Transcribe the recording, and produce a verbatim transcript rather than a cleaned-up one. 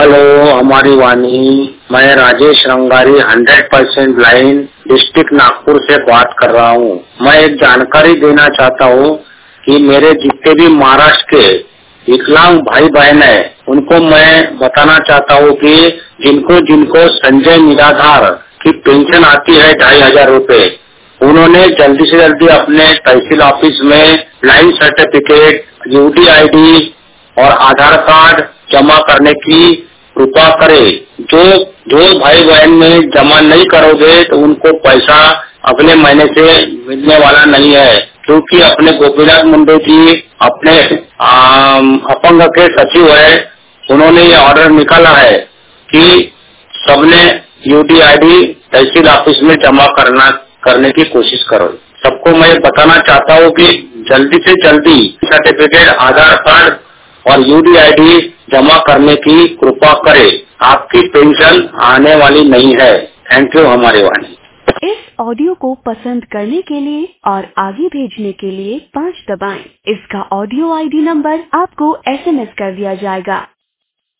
Hello हमारी वाणी, मैं Rajesh Rangari hundred percent blind district Nagpur से बात कर रहा हूँ। मैं एक जानकारी देना चाहता हूँ कि मेरे जितने भी महाराष्ट्र के विकलांग भाई बहन है उनको मैं बताना चाहता हूँ कि जिनको जिनको संजय निराधार की पेंशन आती है ढाई हजार रूपए, उन्होंने जल्दी से जल्दी अपने तहसील ऑफिस में ब्लाइंड सर्टिफिकेट, यूडी आईडी और आधार कार्ड जमा करने की कृपा करे। जो जो भाई बहन में जमा नहीं करोगे तो उनको पैसा अगले महीने से मिलने वाला नहीं है, क्योंकि अपने गोपीनाथ मुंडे जी अपने अपंग के सचिव है, उन्होंने ये ऑर्डर निकाला है कि सबने यूडी आईडी तहसील ऑफिस में जमा करना करने की कोशिश करो। सबको मैं बताना चाहता हूँ कि जल्दी से जल्दी सर्टिफिकेट, आधार कार्ड और यूडी आईडी जमा करने की कृपा करें। आपकी पेंशन आने वाली नहीं है। थैंक यू हमारी वाणी। इस ऑडियो को पसंद करने के लिए और आगे भेजने के लिए पाँच दबाएं। इसका ऑडियो आईडी नंबर आपको एसएमएस कर दिया जाएगा।